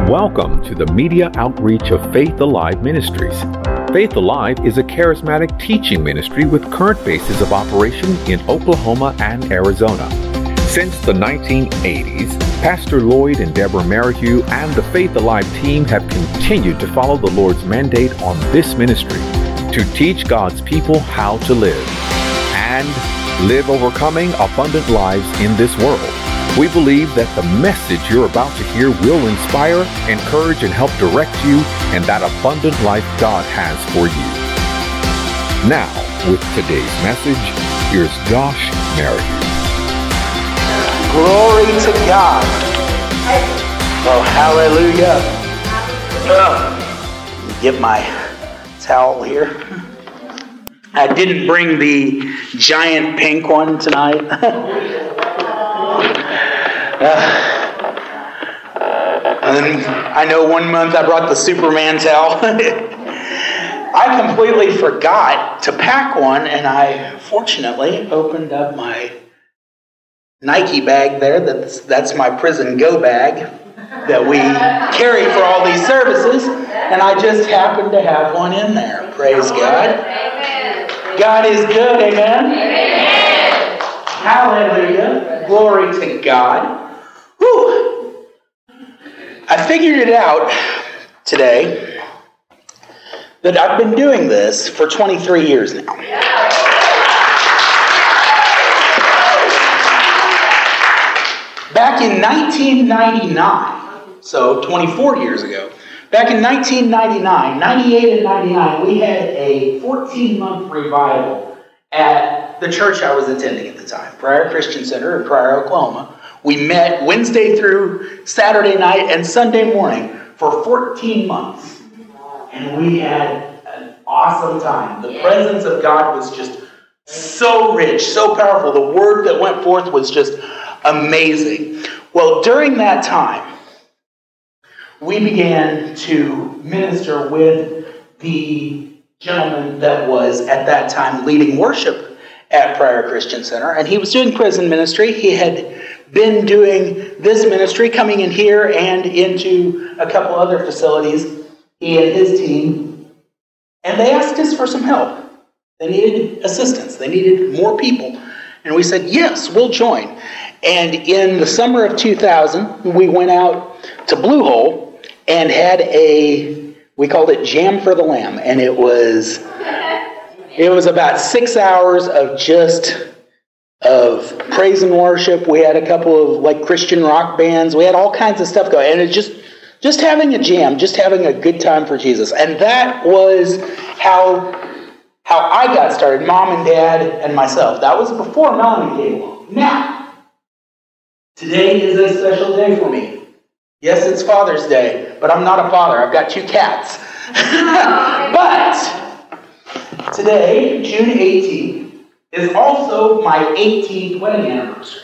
Welcome to the media outreach of Faith Alive Ministries. Faith Alive is a charismatic teaching ministry with current bases of operation in Oklahoma and Arizona. Since the 1980s, Pastor Lloyd and Deborah Merrihew and the Faith Alive team have continued to follow the Lord's mandate on this ministry to teach God's people how to live and live overcoming abundant lives in this world. We believe that the message you're about to hear will inspire, encourage, and help direct you in that abundant life God has for you. Now, with today's message, here's Josh Merrihew. Glory to God. Oh, hallelujah. Get my towel here. I didn't bring the giant pink one tonight. And I know one month I brought the Superman towel. I completely forgot to pack one, and I fortunately opened up my Nike bag there. That's my prison go bag that we carry for all these services, and I just happened to have one in there. Praise God. God is good, amen? Amen. Hallelujah. Glory to God. Whew. I figured it out today that I've been doing this for 23 years now. Back in 1999, so 24 years ago, back in 1999, 98 and 99, we had a 14-month revival at the church I was attending at the time, Pryor Christian Center in Pryor, Oklahoma. We met Wednesday through Saturday night and Sunday morning for 14 months. And we had an awesome time. The presence of God was just so rich, so powerful. The word that went forth was just amazing. Well, during that time, we began to minister with the gentleman that was at that time leading worship at Pryor Christian Center. And he was doing prison ministry. He had been doing this ministry, coming in here and into a couple other facilities, he and his team. And they asked us for some help. They needed assistance. They needed more people. And we said, yes, we'll join. And in the summer of 2000, we went out to Blue Hole and had we called it Jam for the Lamb. And it was about 6 hours of praise and worship. We had a couple of Christian rock bands. We had all kinds of stuff going. And it's just having a jam, just having a good time for Jesus. And that was how I got started, Mom and Dad and myself. That was before Melanie came along. Now, today is a special day for me. Yes, it's Father's Day, but I'm not a father. I've got 2 cats. But today, June 18th, is also my 18th wedding anniversary.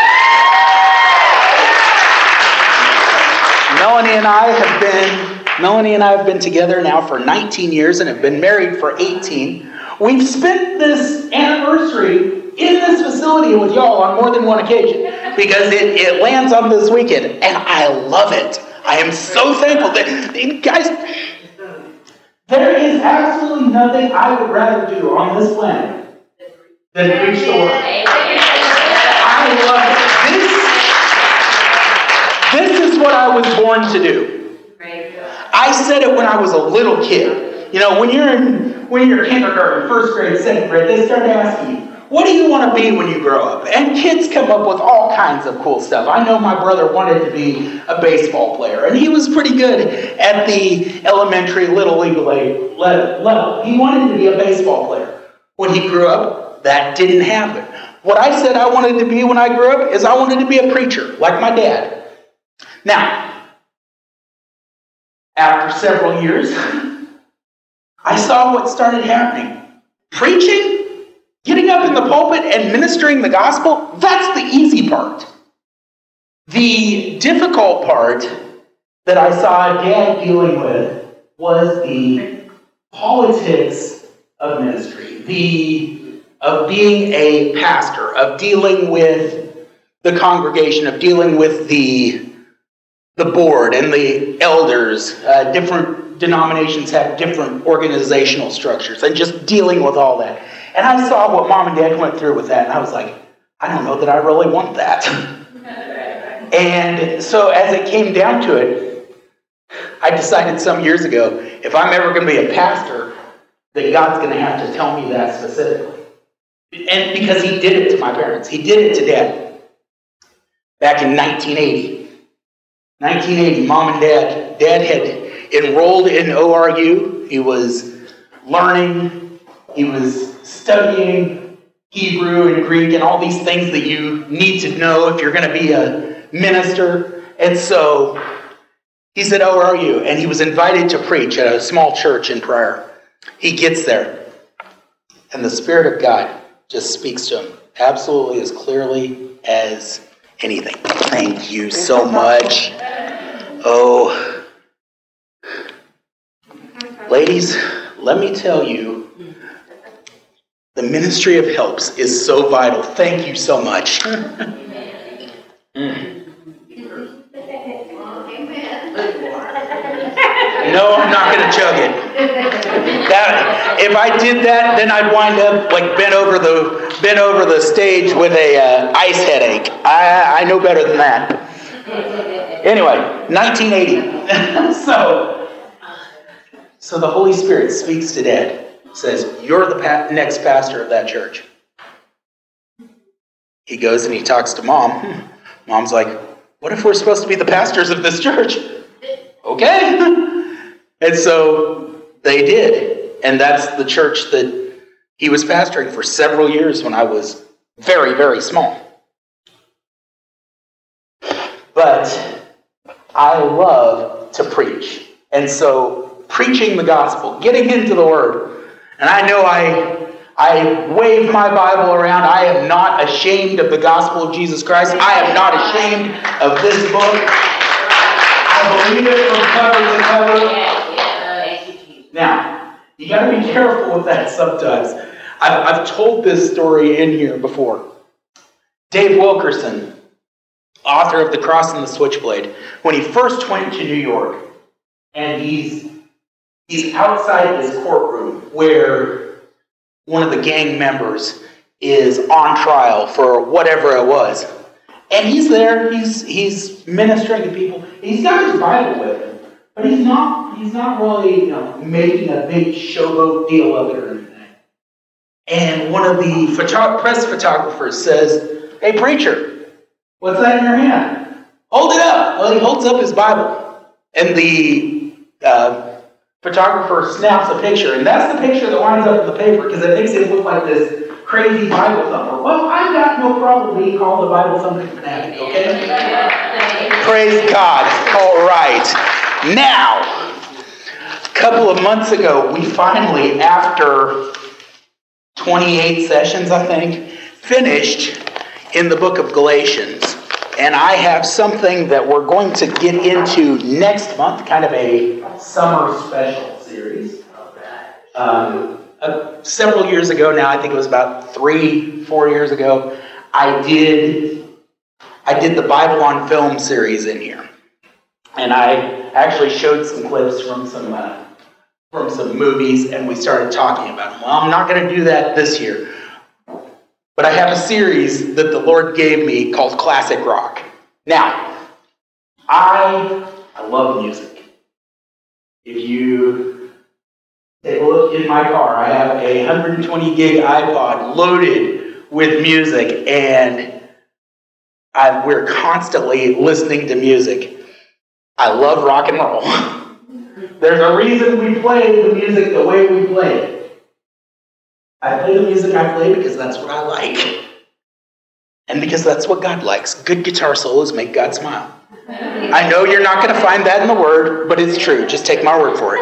Melanie and I have been together now for 19 years and have been married for 18. We've spent this anniversary in this facility with y'all on more than one occasion because it lands on this weekend, and I love it. I am so thankful that, guys, there is absolutely nothing I would rather do on this planet than preach the word. I love it. This is what I was born to do. I said it when I was a little kid. You know, when you're in kindergarten, first grade, second grade, they start asking you, what do you want to be when you grow up? And kids come up with all kinds of cool stuff. I know my brother wanted to be a baseball player, and he was pretty good at the elementary Little League level. He wanted to be a baseball player. When he grew up, that didn't happen. What I said I wanted to be when I grew up is I wanted to be a preacher, like my dad. Now, after several years, I saw what started happening. Preaching, getting up in the pulpit and ministering the gospel, that's the easy part. The difficult part that I saw Dad dealing with was the politics of ministry, of being a pastor, of dealing with the congregation, of dealing with the the board and the elders. Different denominations have different organizational structures, and just dealing with all that. And I saw what Mom and Dad went through with that, and I was like, I don't know that I really want that. And so as it came down to it, I decided some years ago, if I'm ever going to be a pastor, that God's going to have to tell me that specifically. And because he did it to my parents. He did it to Dad. Back in 1980. 1980, Mom and Dad had enrolled in ORU. He was learning. He was studying Hebrew and Greek and all these things that you need to know if you're going to be a minister. And so he's at ORU, and he was invited to preach at a small church in Pryor. He gets there, and the Spirit of God just speaks to him absolutely as clearly as anything. Thank you so much. Oh, ladies, let me tell you, the ministry of helps is so vital. Thank you so much. No, I'm not going to chug it. If I did that, then I'd wind up like bent over the stage with a ice headache. I know better than that. Anyway, 1980. So the Holy Spirit speaks to Dad. Says, you're the next pastor of that church. He goes and he talks to Mom. Mom's like, what if we're supposed to be the pastors of this church? Okay. And so they did. And that's the church that he was pastoring for several years when I was very, very small. But I love to preach. And so preaching the gospel, getting into the Word. And I know I wave my Bible around. I am not ashamed of the gospel of Jesus Christ. I am not ashamed of this book. I believe it from cover to cover. Now, you got to be careful with that sometimes. I've told this story in here before. Dave Wilkerson, author of The Cross and the Switchblade, when he first went to New York, and he's outside this courtroom where one of the gang members is on trial for whatever it was. And he's there, he's ministering to people. He's got his Bible with him, but he's not really making a big showboat deal of it or anything. And one of the press photographers says, "Hey preacher, what's that in your hand? Hold it up." Well, he holds up his Bible. And the photographer snaps a picture, and that's the picture that winds up in the paper because it makes him look like this crazy Bible thumper. Well, I've got no problem being called a Bible thumping fanatic, okay? Praise God. All right. Now, a couple of months ago, we finally, after 28 sessions, I think, finished in the book of Galatians. And I have something that we're going to get into next month, kind of a summer special series. Several years ago now, I think it was about 3-4 years ago, I did the Bible on Film series in here. And I actually showed some clips from some movies, and we started talking about them. Well, I'm not going to do that this year. But I have a series that the Lord gave me called Classic Rock. Now, I love music. If you take a look in my car, I have a 120 gig iPod loaded with music, and we're constantly listening to music. I love rock and roll. There's a reason we play the music the way we play it. I play the music I play because that's what I like. And because that's what God likes. Good guitar solos make God smile. I know you're not going to find that in the Word, but it's true. Just take my word for it.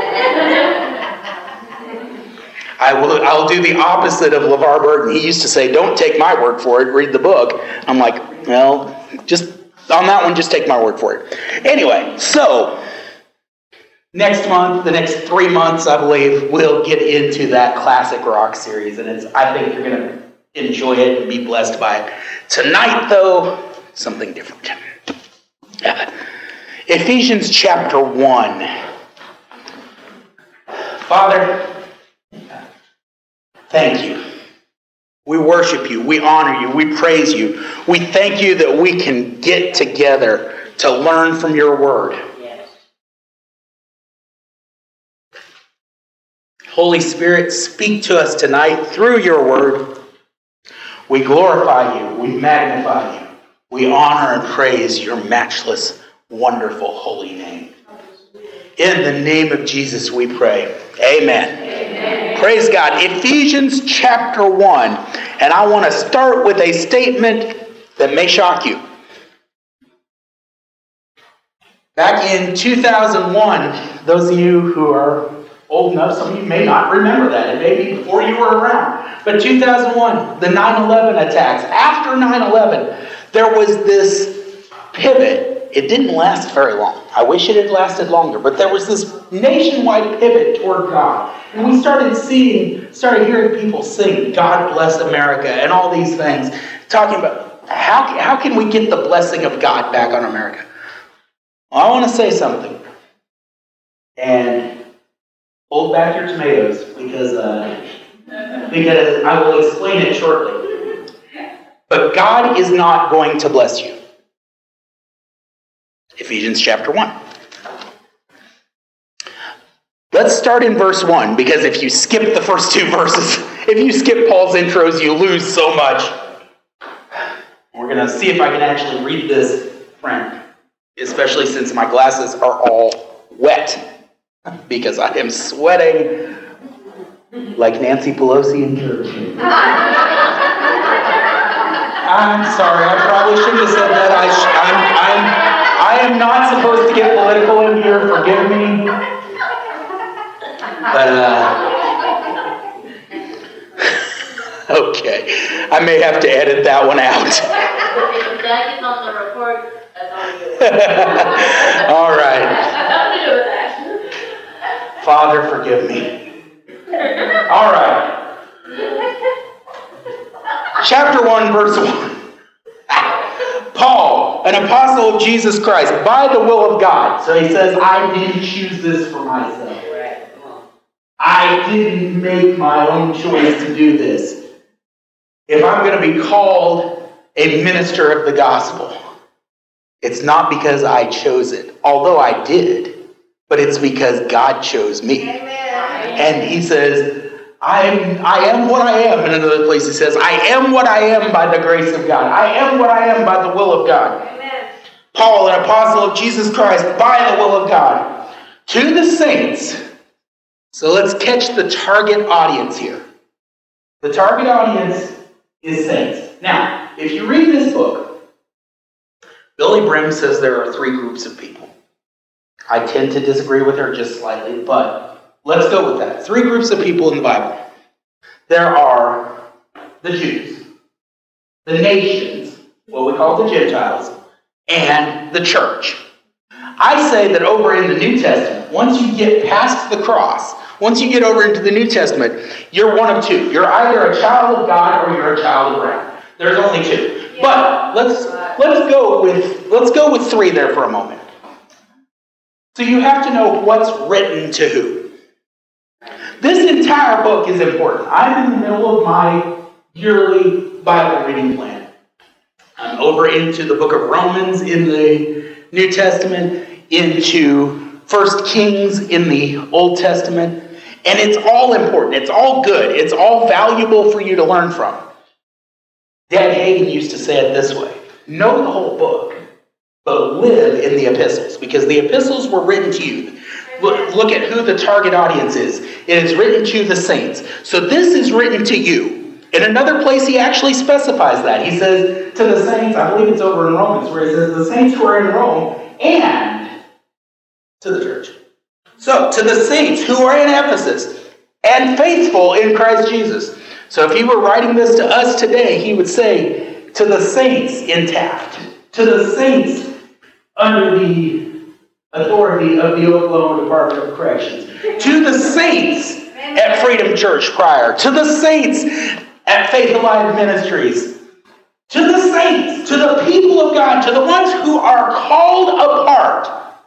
I'll do the opposite of LeVar Burton. He used to say, don't take my word for it, read the book. I'm like, well, just on that one, just take my word for it. Anyway, so next month, the next 3 months, I believe, we'll get into that Classic Rock series. And I think you're going to enjoy it and be blessed by it. Tonight, though, something different. Ephesians chapter 1. Father, thank you. We worship you. We honor you. We praise you. We thank you that we can get together to learn from your word. Yes. Holy Spirit, speak to us tonight through your word. We glorify you. We magnify you. We honor and praise your matchless, wonderful, holy name. In the name of Jesus we pray. Amen. Amen. Praise God. Ephesians chapter 1. And I want to start with a statement that may shock you. Back in 2001, those of you who are old enough, some of you may not remember that. It may be before you were around. But 2001, the 9/11 attacks. After 9/11, there was this pivot. It didn't last very long. I wish it had lasted longer. But there was this nationwide pivot toward God. And we started hearing people sing, God bless America, and all these things. Talking about how can we get the blessing of God back on America? Well, I want to say something. And hold back your tomatoes because I will explain it shortly. But God is not going to bless you. Ephesians chapter 1. Let's start in verse 1, because if you skip the first two verses, if you skip Paul's intros, you lose so much. We're going to see if I can actually read this print, especially since my glasses are all wet, because I am sweating like Nancy Pelosi in church. I'm sorry, I probably shouldn't have said that. I am not supposed to get political in here, forgive me. But, okay. I may have to edit that one out. If that gets on the report, that's all you. All right. Nothing to do with that. Father, forgive me. All right. Chapter 1, verse 1. Paul, an apostle of Jesus Christ, by the will of God. So he says, I didn't choose this for myself. I didn't make my own choice to do this. If I'm going to be called a minister of the gospel, it's not because I chose it, although I did, but it's because God chose me. Amen. And he says, I am what I am. In another place he says, I am what I am by the grace of God. I am what I am by the will of God. Amen. Paul, an apostle of Jesus Christ, by the will of God, to the saints. So let's catch the target audience here. The target audience is saints. Now, if you read this book, Billy Brim says there are three groups of people. I tend to disagree with her just slightly, but let's go with that. Three groups of people in the Bible. There are the Jews, the nations, what we call the Gentiles, and the church. I say that over in the New Testament, once you get past the cross, once you get over into the New Testament, you're one of two. You're either a child of God or you're a child of wrath. There's only two. But let's go with three there for a moment. So you have to know what's written to who. This entire book is important. I'm in the middle of my yearly Bible reading plan. I'm over into the book of Romans in the New Testament, into 1 Kings in the Old Testament. And it's all important. It's all good. It's all valuable for you to learn from. Dan Hagin used to say it this way. Know the whole book, but live in the epistles, because the epistles were written to you. Look at who the target audience is. It is written to the saints. So this is written to you. In another place, he actually specifies that. He says to the saints, I believe it's over in Romans, where he says the saints who are in Rome and to the church. So, to the saints who are in Ephesus and faithful in Christ Jesus. So if he were writing this to us today, he would say, to the saints in Taft, to the saints under the authority of the Oklahoma Department of Corrections, to the saints at Freedom Church Prior, to the saints at Faith Alive Ministries, to the saints, to the people of God, to the ones who are called apart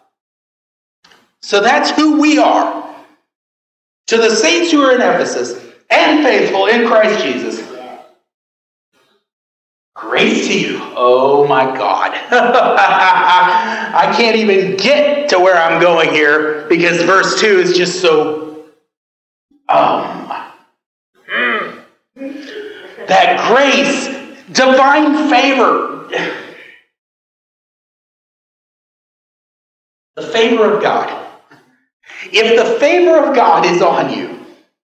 So that's who we are. To the saints who are in Ephesus and faithful in Christ Jesus, grace to you. Oh my God. I can't even get to where I'm going here because verse 2 is just so that grace, divine favor, the favor of God. If the favor of God is on you,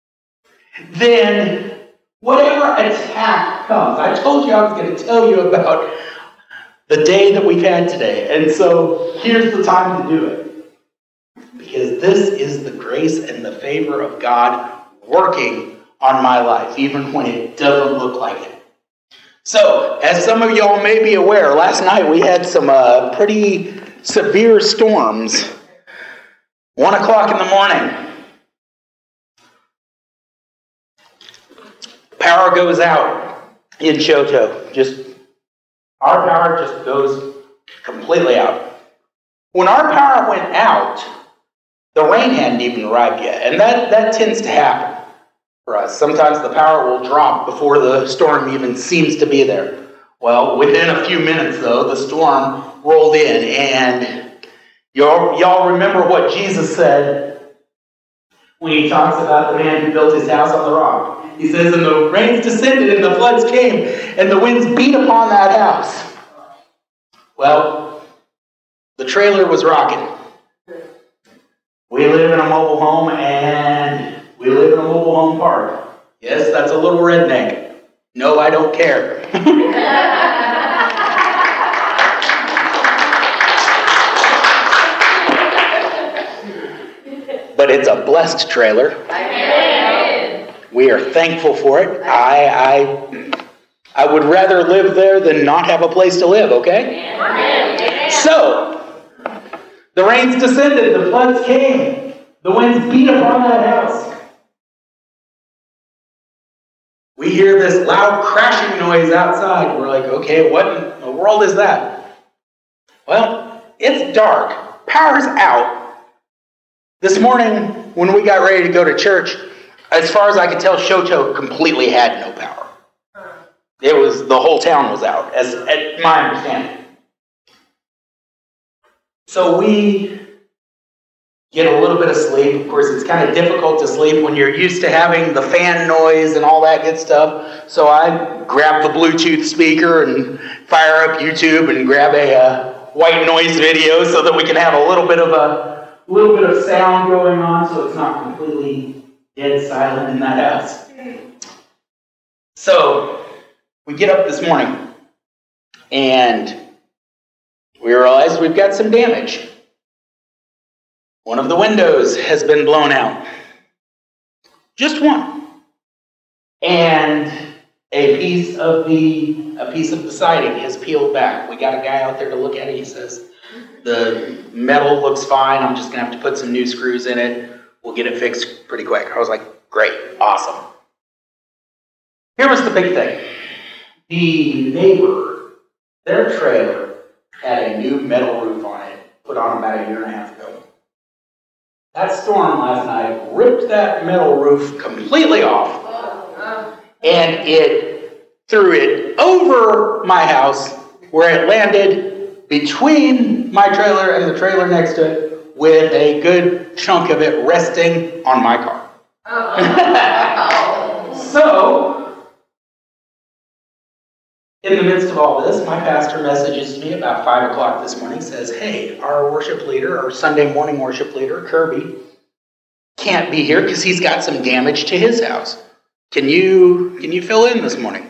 then whatever attack comes, I told you I was going to tell you about the day that we've had today. And so here's the time to do it. Because this is the grace and the favor of God working on my life, even when it doesn't look like it. So, as some of y'all may be aware, last night we had some pretty severe storms. 1 o'clock in the morning. Power goes out in Choteau. Our power just goes completely out. When our power went out, the rain hadn't even arrived yet. And that tends to happen for us. Sometimes the power will drop before the storm even seems to be there. Well, within a few minutes, though, the storm rolled in. And y'all remember what Jesus said when he talks about the man who built his house on the rock. He says, and the rains descended and the floods came and the winds beat upon that house. Well, the trailer was rocking. We live in a mobile home and we live in a mobile home park. Yes, that's a little redneck. No, I don't care. But it's a blessed trailer. We are thankful for it. I would rather live there than not have a place to live, okay? So, the rains descended, the floods came, the winds beat upon that house. We hear this loud crashing noise outside. We're like, okay, what in the world is that? Well, it's dark. Power's out. This morning, when we got ready to go to church, as far as I could tell, Choteau completely had no power. The whole town was out, as my understanding. So we get a little bit of sleep. Of course, it's kind of difficult to sleep when you're used to having the fan noise and all that good stuff. So I grab the Bluetooth speaker and fire up YouTube and grab a white noise video so that we can have a little bit of sound going on, so it's not completely dead silent in that house. So we get up this morning and we realize we've got some damage. One of the windows has been blown out. Just one. And a piece of the siding has peeled back. We got a guy out there to look at it. He says, the metal looks fine. I'm just going to have to put some new screws in it. We'll get it fixed pretty quick. I was like, great, awesome. Here was the big thing. The neighbor, their trailer, had a new metal roof on it, put on about a year and a half ago. That storm last night ripped that metal roof completely off, and it threw it over my house, where it landed between my trailer and the trailer next to it, with a good chunk of it resting on my car. So, in the midst of all this, my pastor messages me about 5 o'clock this morning, says, hey, our worship leader, our Sunday morning worship leader, Kirby, can't be here because he's got some damage to his house. Can you fill in this morning?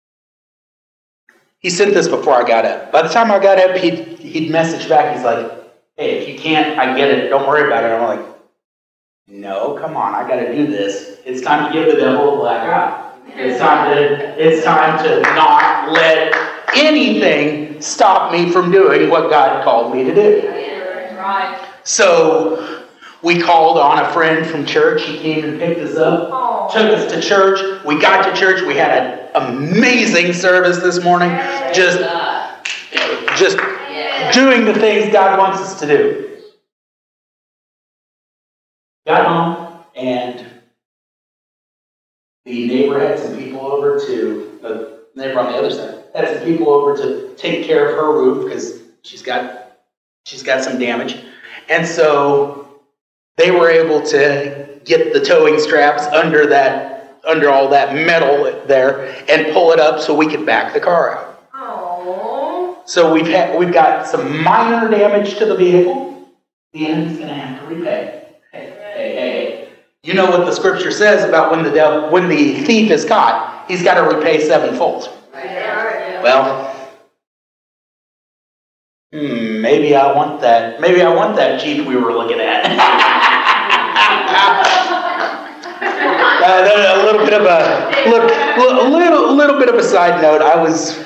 He sent this before I got up. By the time I got up, he'd message back. He's like, hey, if you can't, I get it. Don't worry about it. I'm like, no, come on. I got to do this. It's time to give the devil a black eye. It's time to not let anything stop me from doing what God called me to do. Right. So we called on a friend from church. He came and picked us up, took us to church. We got to church. We had an amazing service this morning. Just doing the things God wants us to do. got home, and the neighbor had some people over to, the neighbor on the other side, had some people over to take care of her roof because she's got some damage. And so they were able to get the towing straps under all that metal there and pull it up so we could back the car out. Aww. So we've got some minor damage to the vehicle. The enemy's going to have to repay. Hey. You know what the scripture says about when the thief is caught, he's got to repay sevenfold. Well, maybe I want that. Maybe I want that Jeep we were looking at. A little bit of a side note. I was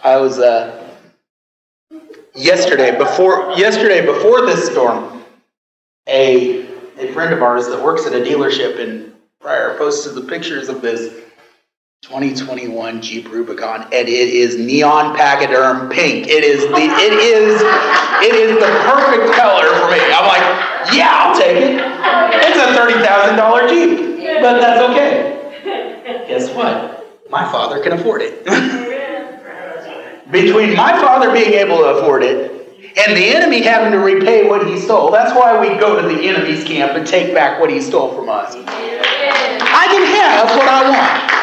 yesterday before this storm. A friend of ours that works at a dealership in Pryor posted the pictures of this 2021 Jeep Rubicon, and it is neon pachyderm pink. It is the perfect color for me. I'm like, yeah, I'll take it. It's a $30,000 Jeep, but that's okay. Guess what? My father can afford it. Between my father being able to afford it and the enemy having to repay what he stole, that's why we go to the enemy's camp and take back what he stole from us. I can have what I want.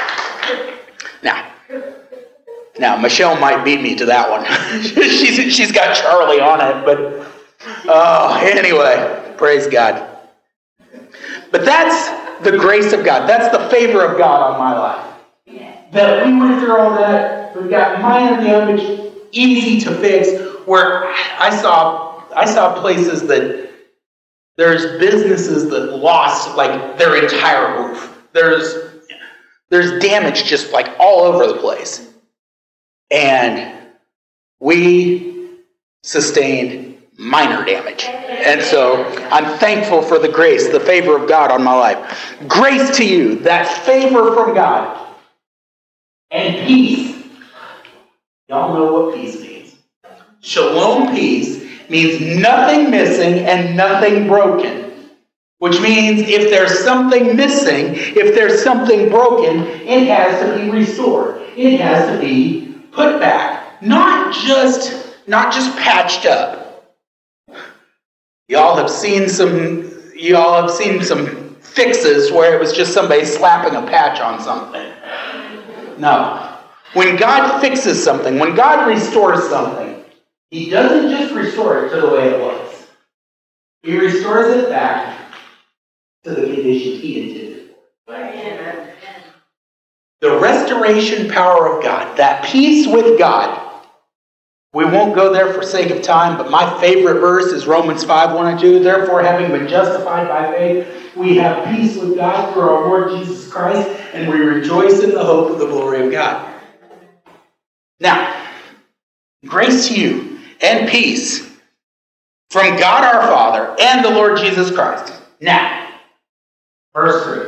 Now, Michelle might beat me to that one. she's got Charlie on it, but anyway, praise God. But that's the grace of God. That's the favor of God on my life. That we went through all that. We've got minor damage, easy to fix. Where I saw places that there's businesses that lost like their entire roof. There's damage just like all over the place. And we sustained minor damage. And so I'm thankful for the grace, the favor of God on my life. Grace to you, that favor from God. And peace. Y'all know what peace means. Shalom peace means nothing missing and nothing broken. Which means if there's something missing, if there's something broken, it has to be restored. It has to be put back. Not just patched up. Y'all have seen some fixes where it was just somebody slapping a patch on something. No. When God fixes something, when God restores something, He doesn't just restore it to the way it was. He restores it back to the condition He intended for. The restoration power of God, that peace with God. We won't go there for sake of time, but my favorite verse is Romans 5:1-2. Therefore, having been justified by faith, we have peace with God through our Lord Jesus Christ, and we rejoice in the hope of the glory of God. Now, grace to you and peace from God our Father and the Lord Jesus Christ. Now, verse 3.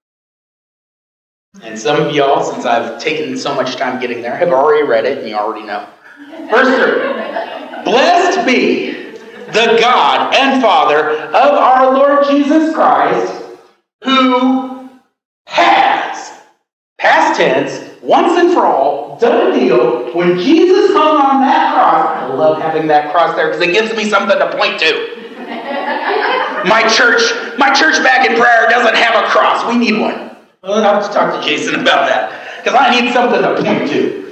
And some of y'all, since I've taken so much time getting there, have already read it and you already know. Verse 3. Blessed be the God and Father of our Lord Jesus Christ, who has, past tense, once and for all, done a deal. When Jesus hung on that cross, I love having that cross there because it gives me something to point to. My church back in Pryor doesn't have a cross. We need one. Well, I'll have to talk to Jason about that because I need something to point to.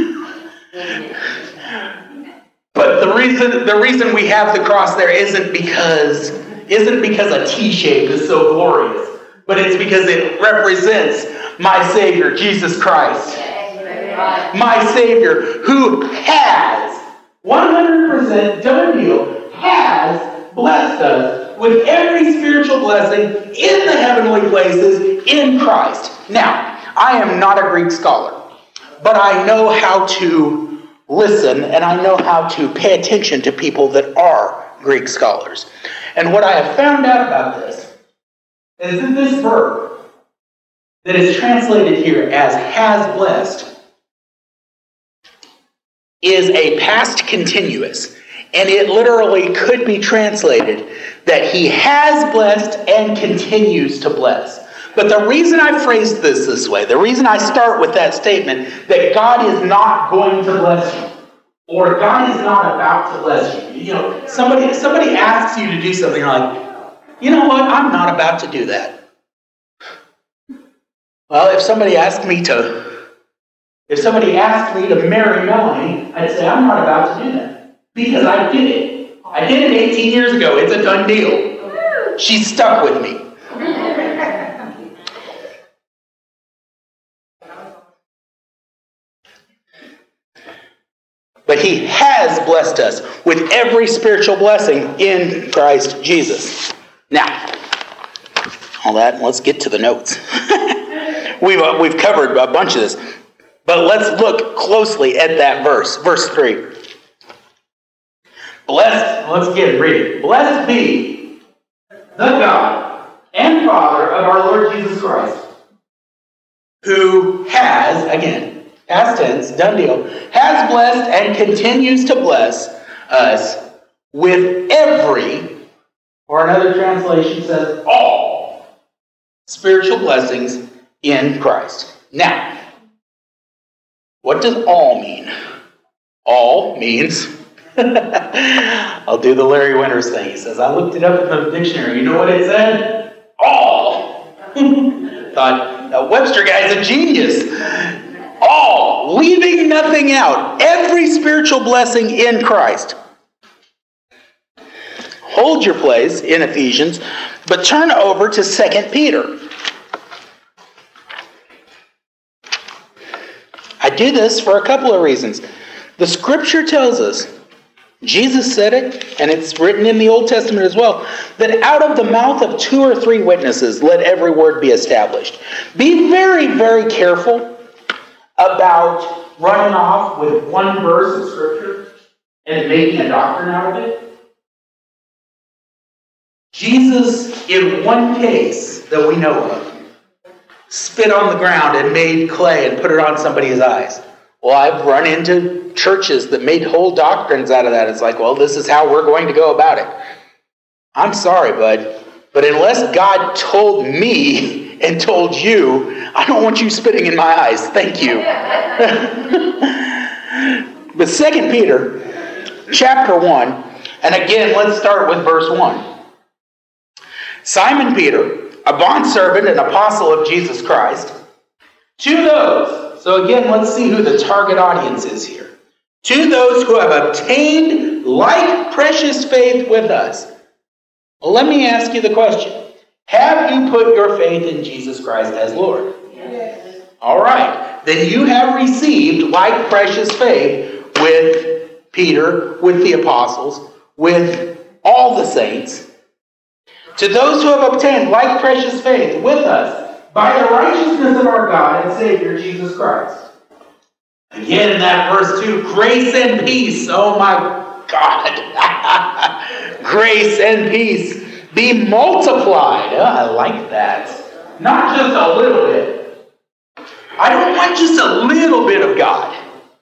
But the reason we have the cross there isn't because a T-shape is so glorious, but it's because it represents my Savior, Jesus Christ. My Savior, who has 100% done a deal, has blessed us with every spiritual blessing in the heavenly places in Christ. Now, I am not a Greek scholar, but I know how to listen and I know how to pay attention to people that are Greek scholars. And what I have found out about this is that this verb that is translated here as has blessed is a past continuous. And it literally could be translated that he has blessed and continues to bless. But the reason I phrased this way, the reason I start with that statement, that God is not going to bless you, or God is not about to bless you. You know, somebody asks you to do something, you're like, you know what, I'm not about to do that. Well, if somebody asked me to marry Melanie, I'd say, I'm not about to do that. Because I did it. I did it 18 years ago. It's a done deal. She's stuck with me. But he has blessed us with every spiritual blessing in Christ Jesus. Now, all that, let's get to the notes. We've covered a bunch of this. But let's look closely at that verse. Verse 3. Blessed, let's get read it. Blessed be the God and Father of our Lord Jesus Christ, who has, again, past tense, done deal, has blessed and continues to bless us with every, or another translation says all, spiritual blessings in Christ. Now, what does all mean? All means, I'll do the Larry Winters thing. He says, I looked it up in the dictionary. You know what it said? All. Thought, that Webster guy's a genius. All. Leaving nothing out. Every spiritual blessing in Christ. Hold your place in Ephesians, but turn over to 2 Peter. I do this for a couple of reasons. The scripture tells us, Jesus said it, and it's written in the Old Testament as well, that out of the mouth of 2 or 3 witnesses, let every word be established. Be very, very careful about running off with one verse of scripture and making a doctrine out of it. Jesus, in one case that we know of, spit on the ground and made clay and put it on somebody's eyes. Well, I've run into churches that made whole doctrines out of that. It's like, well, this is how we're going to go about it. I'm sorry, bud, but unless God told me and told you, I don't want you spitting in my eyes. Thank you. But 2 Peter, chapter 1, and again, let's start with verse 1. Simon Peter, a bondservant and apostle of Jesus Christ, to those, so again, let's see who the target audience is here. To those who have obtained like precious faith with us. Well, let me ask you the question. Have you put your faith in Jesus Christ as Lord? Yes. All right. Then you have received like precious faith with Peter, with the apostles, with all the saints. To those who have obtained like precious faith with us, by the righteousness of our God and Savior, Jesus Christ. Again, that verse 2, grace and peace. Oh my God. Grace and peace be multiplied. Oh, I like that. Not just a little bit. I don't want just a little bit of God.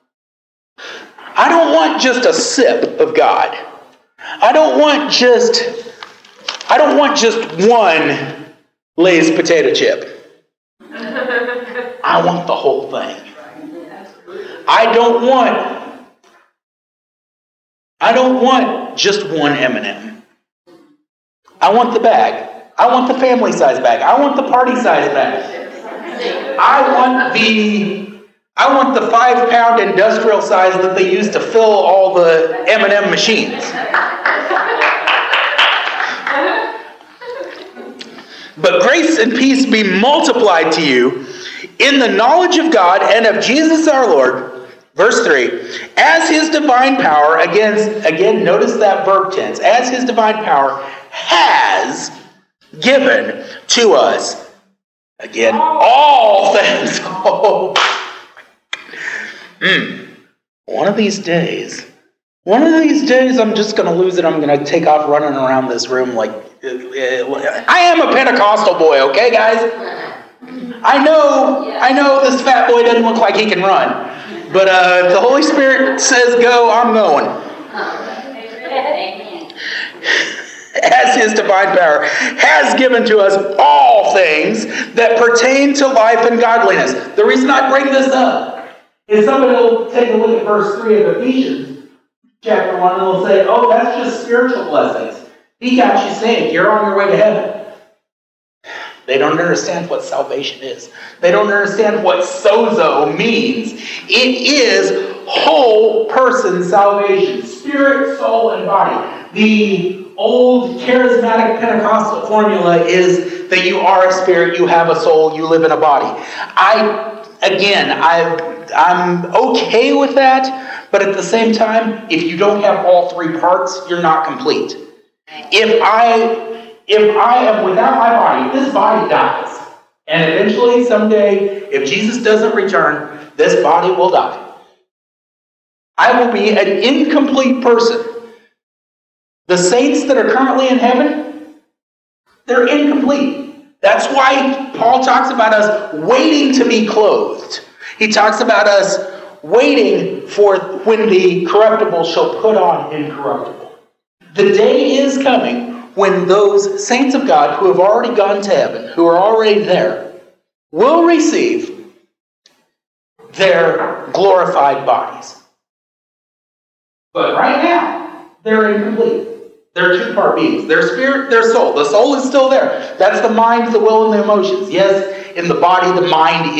I don't want just a sip of God. I don't want just one Lay's potato chip. I want the whole thing. I don't want just one M&M. I want the bag. I want the family size bag. I want the party size bag. I want the 5-pound industrial size that they use to fill all the M&M machines. But grace and peace be multiplied to you in the knowledge of God and of Jesus our Lord. Verse 3, as his divine power, again, notice that verb tense, as his divine power has given to us, again, all things. One of these days, I'm just going to lose it. I'm going to take off running around this room like, I am a Pentecostal boy, okay, guys? I know this fat boy doesn't look like he can run. But if the Holy Spirit says go, I'm going. Amen. As his divine power has given to us all things that pertain to life and godliness. The reason I bring this up is somebody will take a look at verse 3 of Ephesians chapter 1 and they'll say, oh, that's just spiritual blessings. He got you saved. You're on your way to heaven. They don't understand what salvation is. They don't understand what sozo means. It is whole person salvation. Spirit, soul, and body. The old charismatic Pentecostal formula is that you are a spirit, you have a soul, you live in a body. I'm okay with that, but at the same time, if you don't have all three parts, you're not complete. If I am without my body, this body dies. And eventually, someday, if Jesus doesn't return, this body will die. I will be an incomplete person. The saints that are currently in heaven, they're incomplete. That's why Paul talks about us waiting to be clothed. He talks about us waiting for when the corruptible shall put on incorruptible. The day is coming when those saints of God who have already gone to heaven, who are already there, will receive their glorified bodies. But right now, they're incomplete. They're two-part beings. Their spirit, their soul. The soul is still there. That's the mind, the will, and the emotions. Yes, in the body, the mind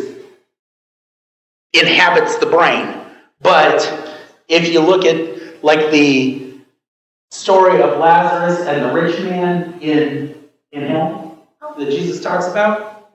inhabits the brain. But if you look at like the story of Lazarus and the rich man in hell that Jesus talks about,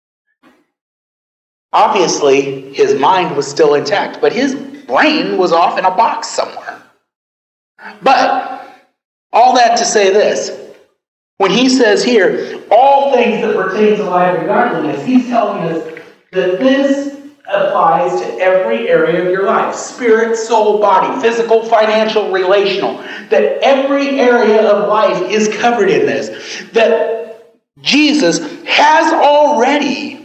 obviously his mind was still intact, but his brain was off in a box somewhere. But all that to say this, when he says here, all things that pertain to life and godliness, he's telling us that this applies to every area of your life. Spirit, soul, body, physical, financial, relational. That every area of life is covered in this. That Jesus has already,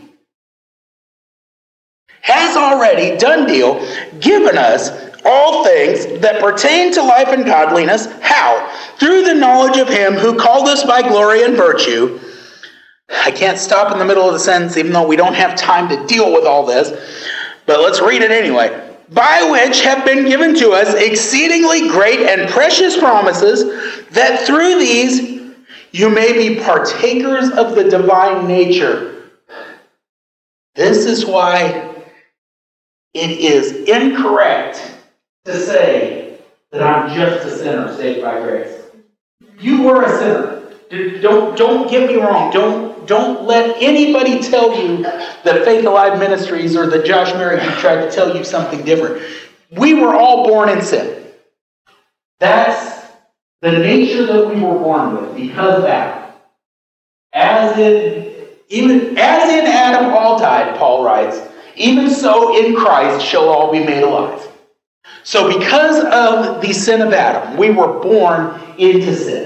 done deal, given us all things that pertain to life and godliness. How? Through the knowledge of him who called us by glory and virtue. I can't stop in the middle of the sentence, even though we don't have time to deal with all this. But let's read it anyway. By which have been given to us exceedingly great and precious promises, that through these you may be partakers of the divine nature. This is why it is incorrect to say that I'm just a sinner saved by grace. You were a sinner. Don't get me wrong. Don't let anybody tell you that Faith Alive Ministries or the Josh Mary Group tried to tell you something different. We were all born in sin. That's the nature that we were born with because of Adam. As in Adam all died, Paul writes, even so in Christ shall all be made alive. So because of the sin of Adam, we were born into sin.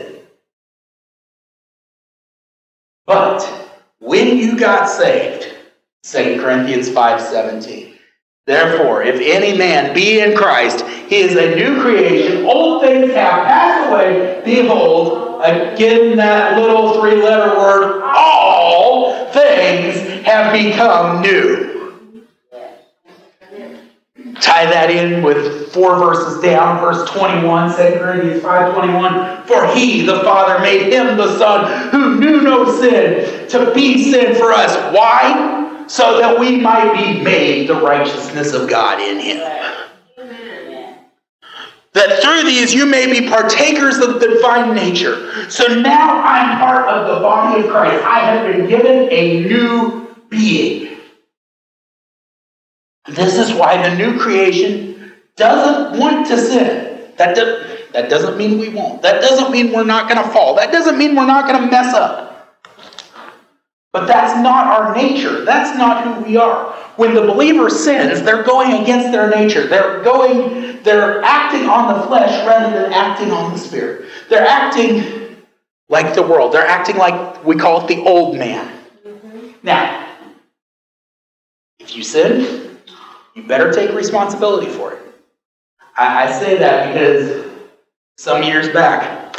But when you got saved, 2 Corinthians 5:17, therefore, if any man be in Christ, he is a new creation. Old things have passed away. Behold, again that little three-letter word, all things have become new. Tie that in with 4 verses down, verse 21, 2 Corinthians 5:21. For he, the Father, made him the Son who knew no sin to be sin for us. Why? So that we might be made the righteousness of God in him. That through these you may be partakers of the divine nature. So now I'm part of the body of Christ. I have been given a new being. This is why the new creation doesn't want to sin. That doesn't mean we won't. That doesn't mean we're not going to fall. That doesn't mean we're not going to mess up. But that's not our nature. That's not who we are. When the believer sins, they're going against their nature. They're acting on the flesh rather than acting on the spirit. They're acting like the world. They're acting like, we call it the old man. Now, if you sin, you better take responsibility for it. I say that because some years back,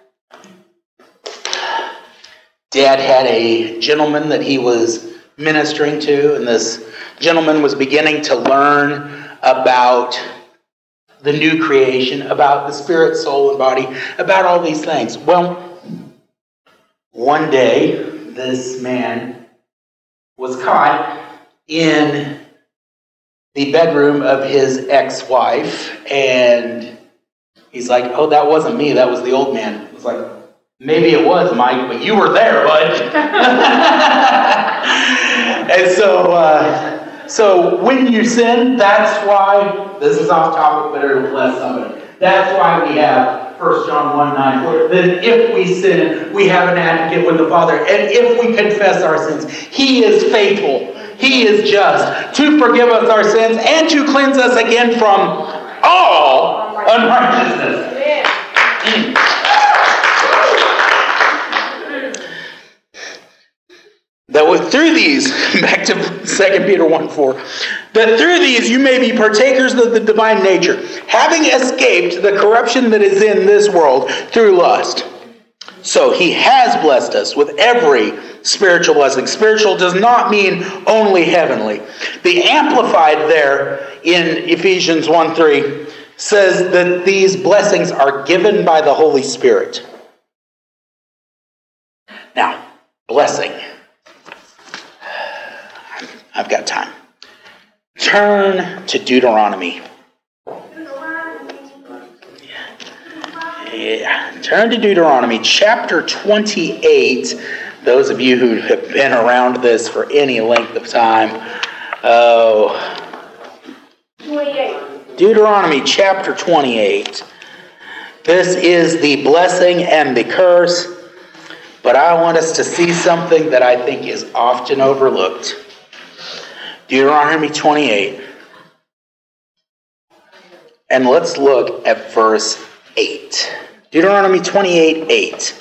Dad had a gentleman that he was ministering to, and this gentleman was beginning to learn about the new creation, about the spirit, soul, and body, about all these things. Well, one day, this man was caught in the bedroom of his ex-wife, and he's like, "Oh, that wasn't me, that was the old man." It was like, "Maybe it was, Mike, but you were there, bud." And so when you sin, that's why, this is off topic, but it'll bless somebody. That's why we have 1 John 1:9, that if we sin, we have an advocate with the Father. And if we confess our sins, He is faithful, He is just, to forgive us our sins and to cleanse us again from all unrighteousness. That through these, back to 2 Peter 1:4, that through these you may be partakers of the divine nature, having escaped the corruption that is in this world through lust. So He has blessed us with every spiritual blessing. Spiritual does not mean only heavenly. The Amplified there in Ephesians 1:3 says that these blessings are given by the Holy Spirit. Now, blessing. I've got time. Turn to Deuteronomy. Yeah. Turn to Deuteronomy chapter 28. Those of you who have been around this for any length of time. Deuteronomy chapter 28. This is the blessing and the curse. But I want us to see something that I think is often overlooked. Deuteronomy 28. And let's look at verse 8. Deuteronomy 28:8.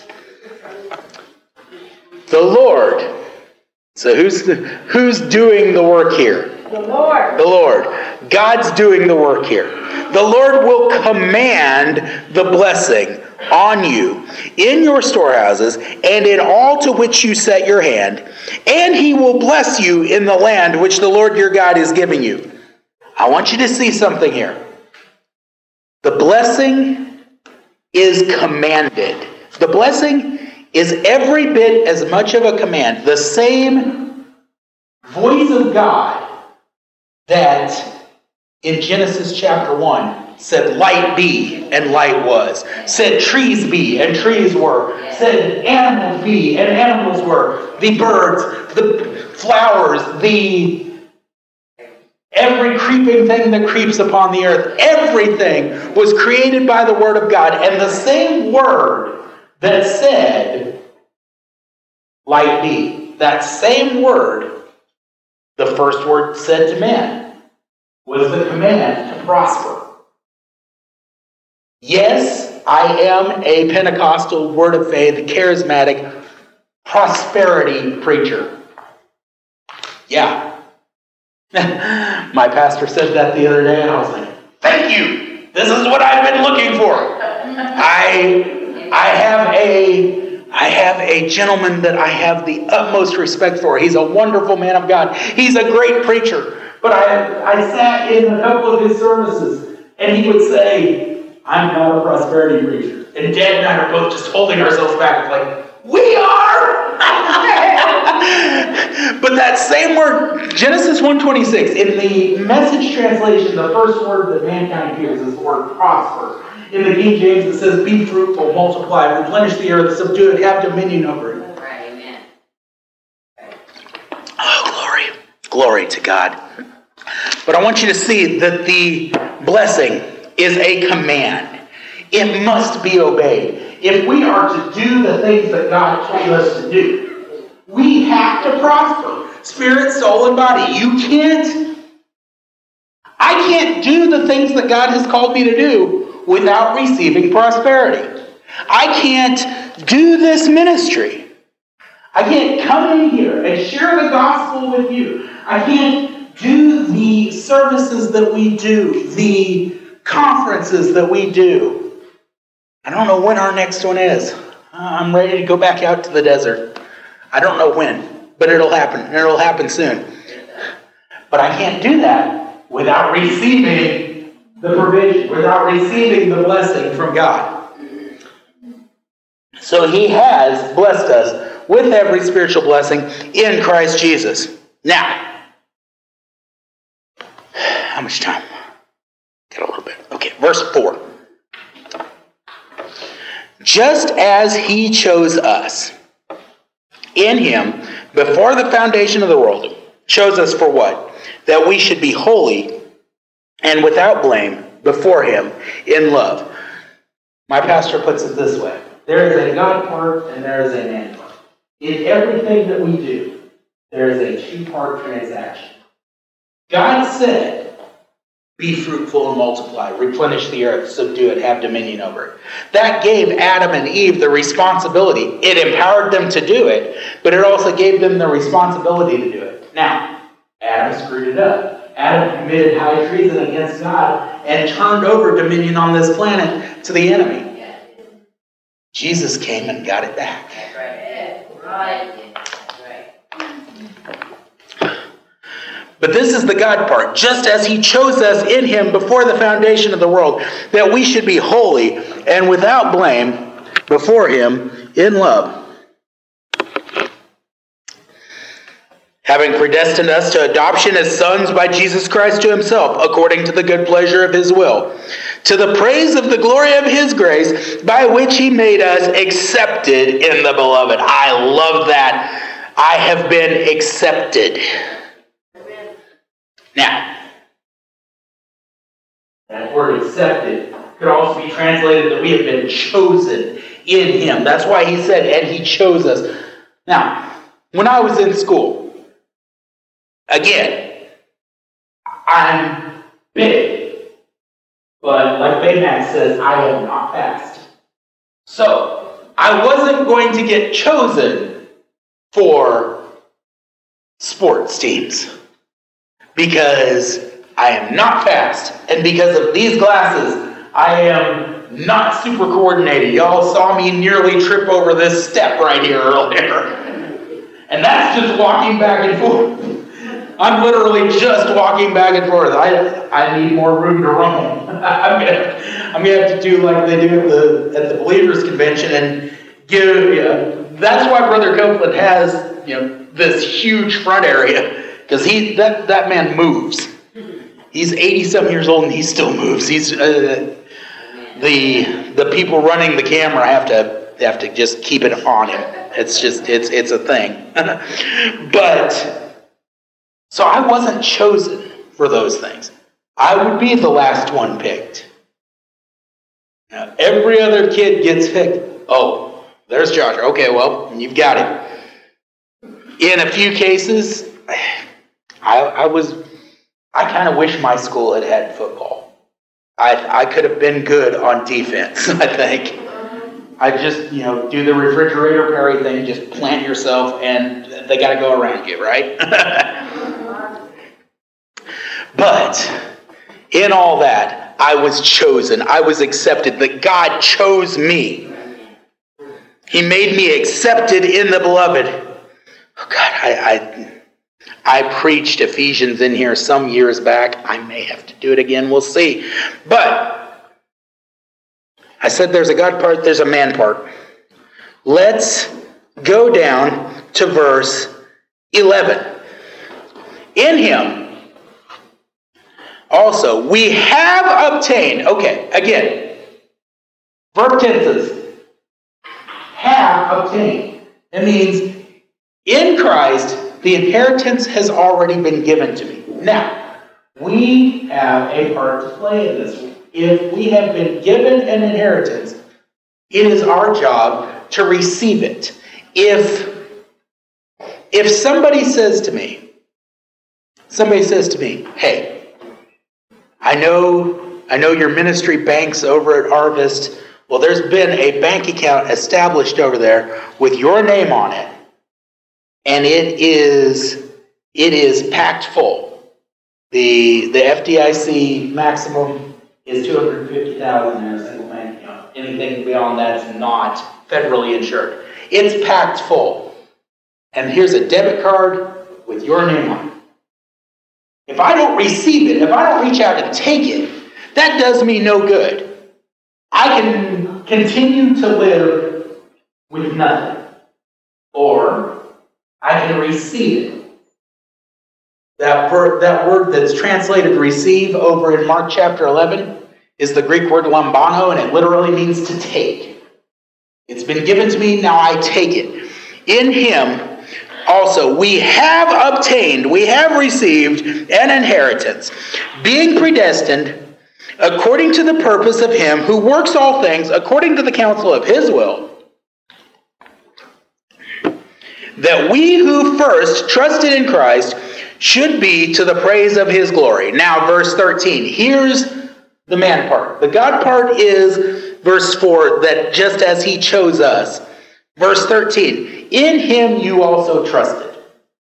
The Lord. So who's doing the work here? The Lord. The Lord. God's doing the work here. The Lord will command the blessing on you in your storehouses and in all to which you set your hand, and He will bless you in the land which the Lord your God is giving you. I want you to see something here. The blessing is commanded. The blessing is every bit as much of a command. The same voice of God that in Genesis chapter 1 said light be and light was, said trees be and trees were, said animals be and animals were, the birds, the flowers, every creeping thing that creeps upon the earth, everything was created by the Word of God. And the same Word that said light be, that same Word, the first word said to man, was the command to prosper. Yes, I am a Pentecostal Word of Faith, charismatic prosperity preacher. Yeah. My pastor said that the other day, and I was like, thank you. This is what I've been looking for. I have a gentleman that I have the utmost respect for. He's a wonderful man of God. He's a great preacher. But I sat in a couple of his services, and he would say, I'm not a prosperity preacher. And Dad and I are both just holding ourselves back, like, we are! But that same word, Genesis 1:26, in the Message translation, the first word that mankind hears is the word prosper. In the King James, it says, be fruitful, multiply, replenish the earth, subdue it, have dominion over it. Right, amen. Oh, glory. Glory to God. But I want you to see that the blessing is a command. It must be obeyed. If we are to do the things that God told us to do, we have to prosper. Spirit, soul, and body. I can't do the things that God has called me to do without receiving prosperity. I can't do this ministry. I can't come in here and share the gospel with you. I can't do the services that we do, the conferences that we do, I don't know when our next one is. I'm ready to go back out to the desert. I don't know when, but it'll happen. And it'll happen soon. But I can't do that without receiving the provision, without receiving the blessing from God. So he has blessed us with every spiritual blessing in Christ Jesus. Now, how much time? Got a little bit. Okay, verse 4. Just as he chose us in him before the foundation of the world, chose us for what? That we should be holy and without blame before him in love. My pastor puts it this way. There is a God part and there is a man part. In everything that we do, there is a two-part transaction. God said, be fruitful and multiply, replenish the earth, subdue it, have dominion over it. That gave Adam and Eve the responsibility. It empowered them to do it, but it also gave them the responsibility to do it. Now, Adam screwed it up. Adam committed high treason against God and turned over dominion on this planet to the enemy. Jesus came and got it back. Right. But this is the God part. Just as he chose us in him before the foundation of the world, that we should be holy and without blame before him in love. Having predestined us to adoption as sons by Jesus Christ to himself, according to the good pleasure of his will, to the praise of the glory of his grace, by which he made us accepted in the beloved. I love that. I have been accepted. Now, that word accepted could also be translated that we have been chosen in him. That's why he said, and he chose us. Now, when I was in school, again, I'm big, but like Baymax says, I am not fast. So, I wasn't going to get chosen for sports teams because I am not fast, and because of these glasses, I am not super coordinated. Y'all saw me nearly trip over this step right here earlier. And that's just walking back and forth. I'm literally just walking back and forth. I need more room to roam. I'm gonna have to do like they do at the Believers Convention and give. That's why Brother Copeland has this huge front area, because that man moves. He's 80-some years old and he still moves. He's the people running the camera have to just keep it on him. It's a thing. But so I wasn't chosen for those things. I would be the last one picked. Now, every other kid gets picked. Oh, there's Josh. Okay, well, you've got it. In a few cases, I kind of wish my school had football. I could have been good on defense, I think. I just, do the refrigerator Perry thing, just plant yourself, and they got to go around you, right? But in all that, I was chosen. I was accepted. That God chose me. He made me accepted in the beloved. Oh God, I preached Ephesians in here some years back. I may have to do it again. We'll see. But I said there's a God part, there's a man part. Let's go down to verse 11. In him also we have obtained. Okay, again. Verb tenses. Have obtained. It means in Christ, the inheritance has already been given to me. Now, we have a part to play in this. If we have been given an inheritance, it is our job to receive it. If somebody says to me, hey, I know your ministry bank's over at Harvest. Well, there's been a bank account established over there with your name on it. And it is packed full. The FDIC maximum is $250,000 in a single bank account. Anything beyond that's not federally insured. It's packed full. And here's a debit card with your name on it. If I don't receive it, if I don't reach out and take it, that does me no good. I can continue to live with nothing. Or I can receive it. That word that's translated receive over in Mark chapter 11 is the Greek word lambano, and it literally means to take. It's been given to me, now I take it. In him also we have obtained, we have received an inheritance, being predestined according to the purpose of him who works all things according to the counsel of his will, that we who first trusted in Christ should be to the praise of his glory. Now, verse 13. Here's the man part. The God part is verse 4, that just as he chose us. Verse 13. In him you also trusted.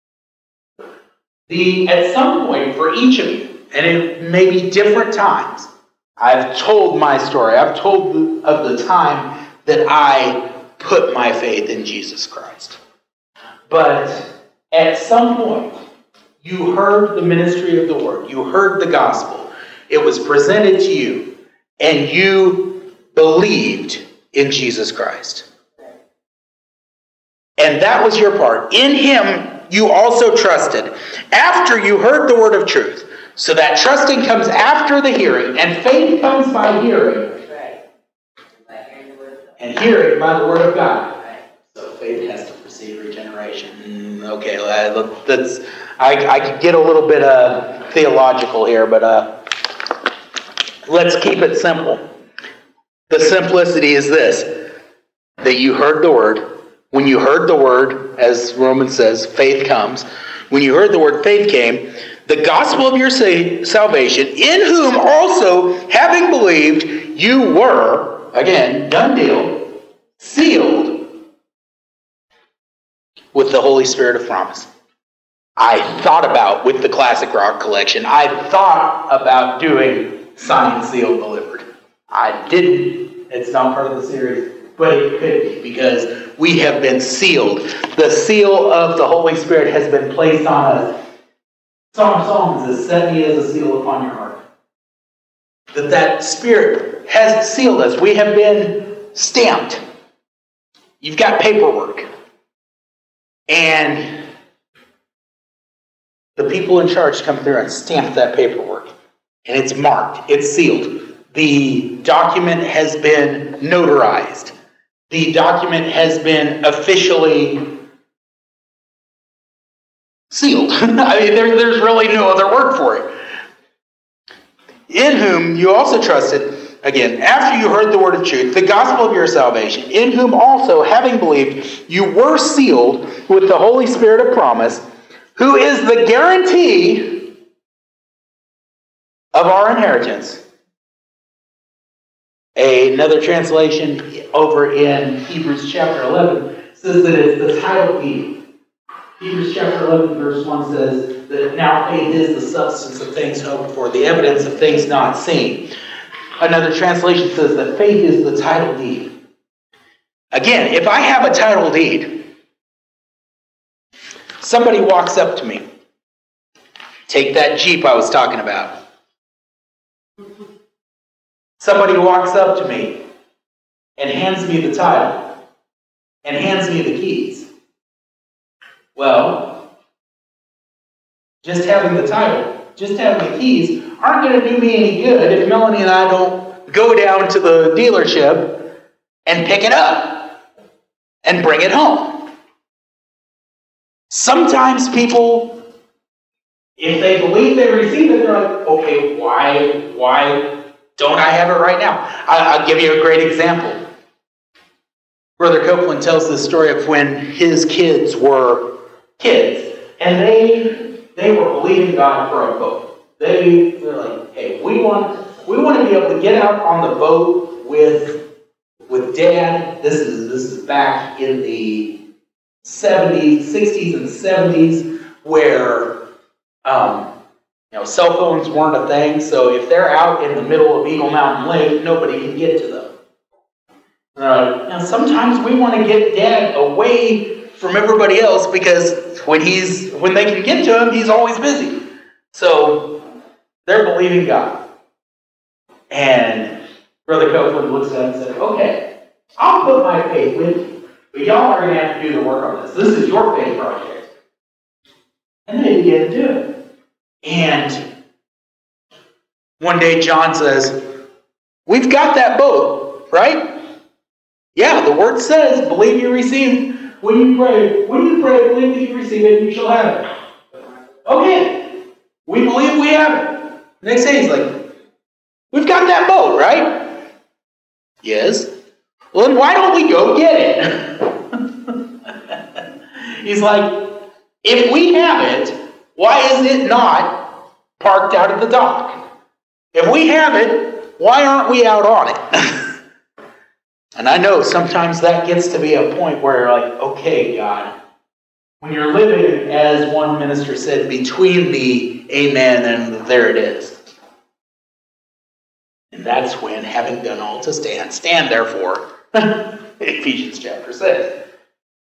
At some point for each of you, and it may be different times, I've told my story. I've told of the time that I put my faith in Jesus Christ. But at some point, you heard the ministry of the word. You heard the gospel. It was presented to you, and you believed in Jesus Christ. And that was your part. In him, you also trusted, after you heard the word of truth. So that trusting comes after the hearing, and faith comes by hearing. And hearing by the word of God. So faith has to precede regeneration. Okay, I could get a little bit theological here, but let's keep it simple. The simplicity is this, that you heard the word. When you heard the word, as Romans says, faith comes. When you heard the word, faith came. The gospel of your salvation, in whom also, having believed, you were, again, done deal, sealed with the Holy Spirit of promise. I thought about, with the Classic Rock collection, I thought about doing signed, sealed, delivered. I didn't. It's not part of the series, but it could be, because we have been sealed. The seal of the Holy Spirit has been placed on us. Song of Songs is set me as a seal upon your heart. That Spirit has sealed us. We have been stamped. You've got paperwork. And the people in charge come through and stamp that paperwork. And it's marked. It's sealed. The document has been notarized. The document has been officially sealed. I mean, there's really no other word for it. In whom you also trusted, again, after you heard the word of truth, the gospel of your salvation, in whom also, having believed, you were sealed with the Holy Spirit of promise, who is the guarantee of our inheritance. Another translation over in Hebrews chapter 11 says that it's the title deed. Hebrews chapter 11 verse 1 says that now faith is the substance of things hoped for, the evidence of things not seen. Another translation says that faith is the title deed. Again, if I have a title deed, somebody walks up to me. Take that Jeep I was talking about. Somebody walks up to me and hands me the title and hands me the keys. Well, just having the title, just having the keys aren't going to do me any good if Melanie and I don't go down to the dealership and pick it up and bring it home. Sometimes people, if they believe they receive it, they're like, okay, why don't I have it right now? I'll give you a great example. Brother Copeland tells the story of when his kids were kids, and they were believing God for a boat. They're like, hey, we want to be able to get out on the boat with Dad. This is back in the 60s and 70s, where cell phones weren't a thing. So if they're out in the middle of Eagle Mountain Lake, nobody can get to them. Now, sometimes we want to get Dad away from everybody else because when they can get to him, he's always busy. So they're believing God. And Brother Copeland looks at him and says, okay, I'll put my faith with you, but y'all are going to have to do the work on this. This is your faith project. And they begin to do it. And one day John says, we've got that boat, right? Yeah, the word says, believe you receive. When you pray, believe that you receive it, and you shall have it. Okay, we believe we have it. Next day he's like, we've got that boat, right? Yes. Well, then why don't we go get it? He's like, if we have it, why is it not parked out at the dock? If we have it, why aren't we out on it? And I know sometimes that gets to be a point where you're like, okay, God, when you're living, as one minister said, between the amen and there it is. And that's when, having done all to stand, stand therefore, Ephesians chapter 6.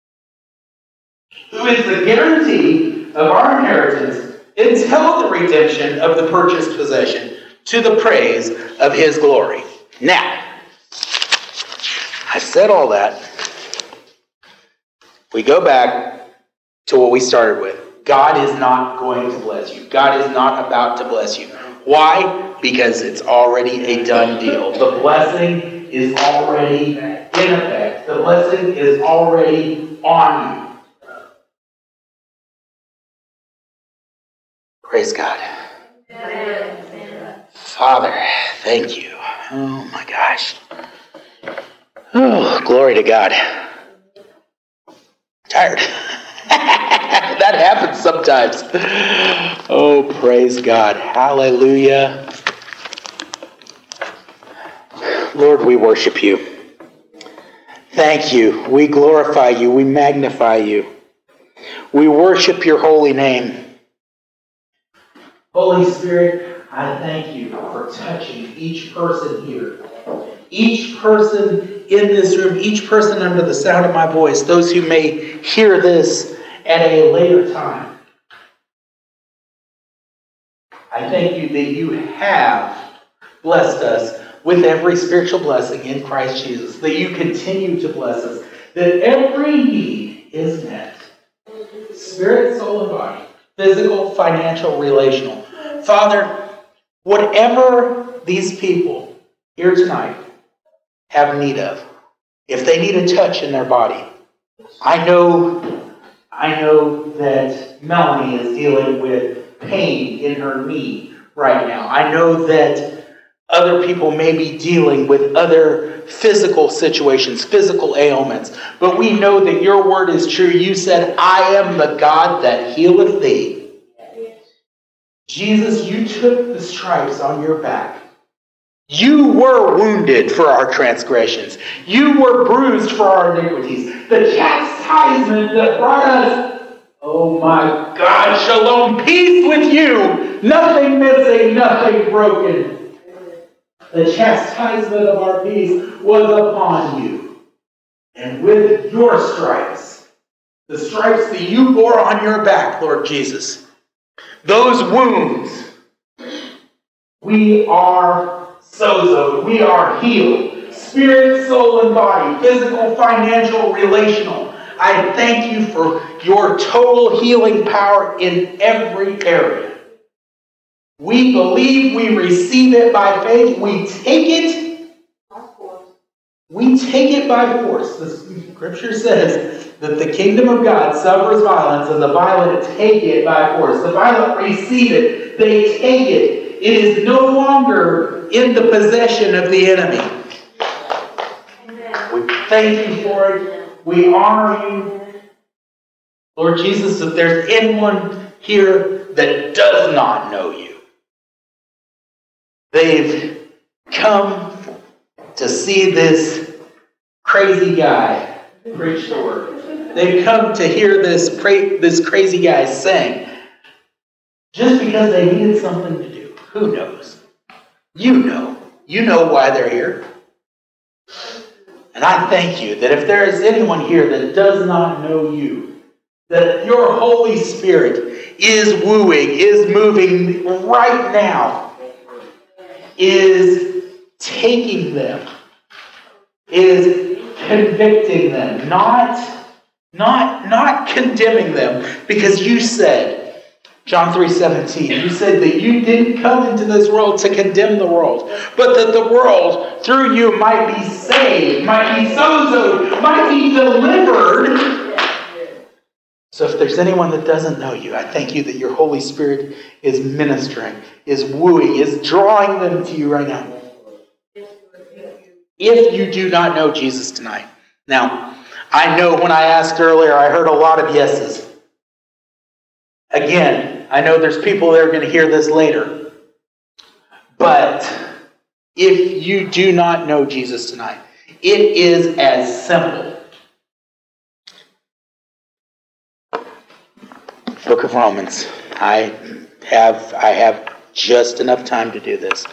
Who is the guarantee of our inheritance until the redemption of the purchased possession to the praise of His glory. Now, I said all that. We go back to what we started with. God is not going to bless you. God is not about to bless you. Why? Because it's already a done deal. The blessing is already in effect. The blessing is already on you. Praise God. Father, thank you. Oh my gosh. Oh, glory to God. Tired. That happens sometimes. Oh, praise God. Hallelujah. Lord, we worship you. Thank you. We glorify you. We magnify you. We worship your holy name. Holy Spirit, I thank you for touching each person here. Each person in this room, each person under the sound of my voice, those who may hear this at a later time. I thank you that you have blessed us with every spiritual blessing in Christ Jesus, that you continue to bless us, that every need is met. Spirit, soul, and body, physical, financial, relational. Father, whatever these people here tonight have need of, if they need a touch in their body, I know that Melanie is dealing with pain in her knee right now. I know that other people may be dealing with other physical situations, physical ailments. But we know that your word is true. You said, I am the God that healeth thee. Jesus, you took the stripes on your back. You were wounded for our transgressions. You were bruised for our iniquities. The chastisement that brought us, oh my God, shalom, peace with you. Nothing missing, nothing broken. The chastisement of our peace was upon you. And with your stripes, the stripes that you bore on your back, Lord Jesus, those wounds, we are sozoed. We are healed. Spirit, soul, and body. Physical, financial, relational. I thank you for your total healing power in every area. We believe, we receive it by faith. We take it. We take it by force. The scripture says that the kingdom of God suffers violence, and the violent take it by force. The violent receive it. They take it. It is no longer in the possession of the enemy. Amen. We thank you for it. We honor you. Lord Jesus, if there's anyone here that does not know you, they've come to see this crazy guy preach the word. They've come to hear this crazy guy sing just because they needed something to do. Who knows? You know. You know why they're here. And I thank you that if there is anyone here that does not know you, that your Holy Spirit is wooing, is moving right now, is taking them, is convicting them, not condemning them, because you said, John 3:17, you said that you didn't come into this world to condemn the world, but that the world through you might be saved, might be sozoed, might be delivered. So if there's anyone that doesn't know you, I thank you that your Holy Spirit is ministering, is wooing, is drawing them to you right now. If you do not know Jesus tonight. Now, I know when I asked earlier, I heard a lot of yeses. Again, I know there's people that are going to hear this later. But if you do not know Jesus tonight, it is as simple. Book of Romans. I have just enough time to do this.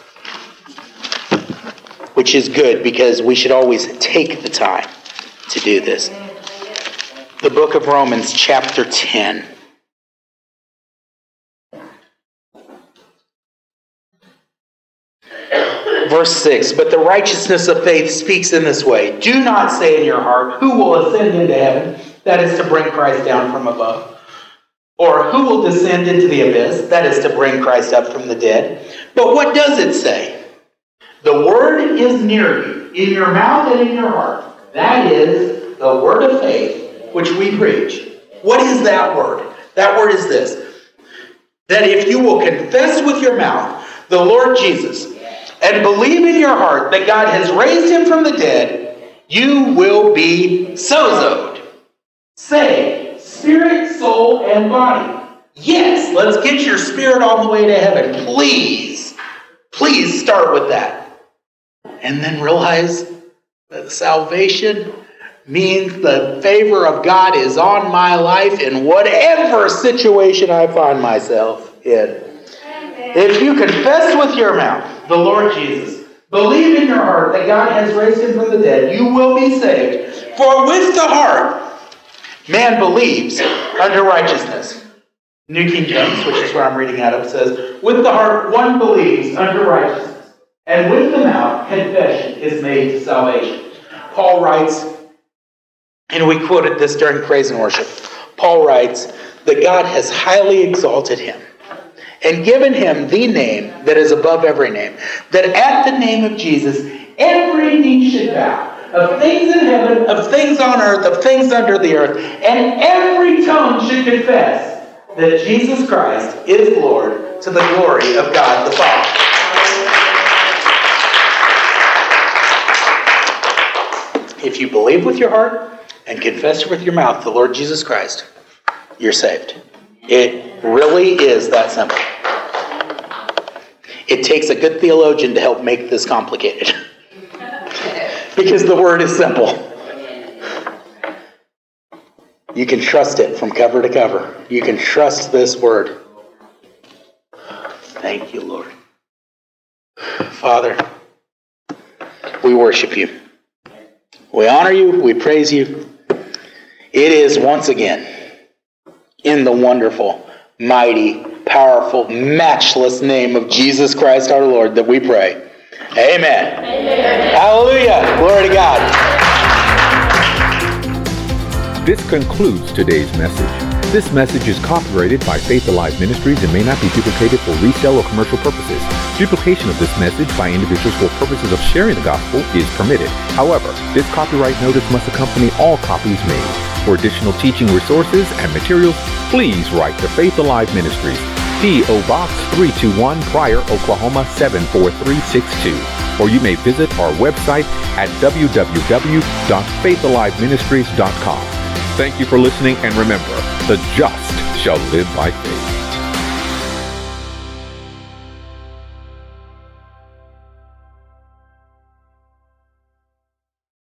Which is good, because we should always take the time to do this. The book of Romans, chapter 10. Verse 6, but the righteousness of faith speaks in this way. Do not say in your heart, who will ascend into heaven? That is to bring Christ down from above. Or who will descend into the abyss? That is to bring Christ up from the dead. But what does it say? The word is near you, in your mouth and in your heart. That is the word of faith, which we preach. What is that word? That word is this. That if you will confess with your mouth the Lord Jesus, and believe in your heart that God has raised him from the dead, you will be sozoed. Saved, spirit, soul, and body. Yes, let's get your spirit on the way to heaven. Please start with that. And then realize that salvation means the favor of God is on my life in whatever situation I find myself in. If you confess with your mouth the Lord Jesus, believe in your heart that God has raised him from the dead, you will be saved. For with the heart man believes unto righteousness. New King James, which is where I'm reading out of, says, with the heart one believes unto righteousness, and with the mouth confession is made to salvation. Paul writes, and we quoted this during praise and worship, Paul writes that God has highly exalted him and given him the name that is above every name, that at the name of Jesus every knee should bow, of things in heaven, of things on earth, of things under the earth, and every tongue should confess that Jesus Christ is Lord, to the glory of God the Father. If you believe with your heart and confess with your mouth the Lord Jesus Christ, you're saved. It really is that simple. It takes a good theologian to help make this complicated. Because the word is simple. You can trust it from cover to cover. You can trust this word. Thank you, Lord. Father, we worship you. We honor you. We praise you. It is once again in the wonderful, mighty, powerful, matchless name of Jesus Christ our Lord that we pray. Amen. Amen. Hallelujah. Glory to God. This concludes today's message. This message is copyrighted by Faith Alive Ministries and may not be duplicated for resale or commercial purposes. Duplication of this message by individuals for purposes of sharing the gospel is permitted. However, this copyright notice must accompany all copies made. For additional teaching resources and materials, please write to Faith Alive Ministries, P.O. Box 321, Pryor, Oklahoma 74362. Or you may visit our website at www.faithaliveministries.com. Thank you for listening, and remember, the just shall live by faith.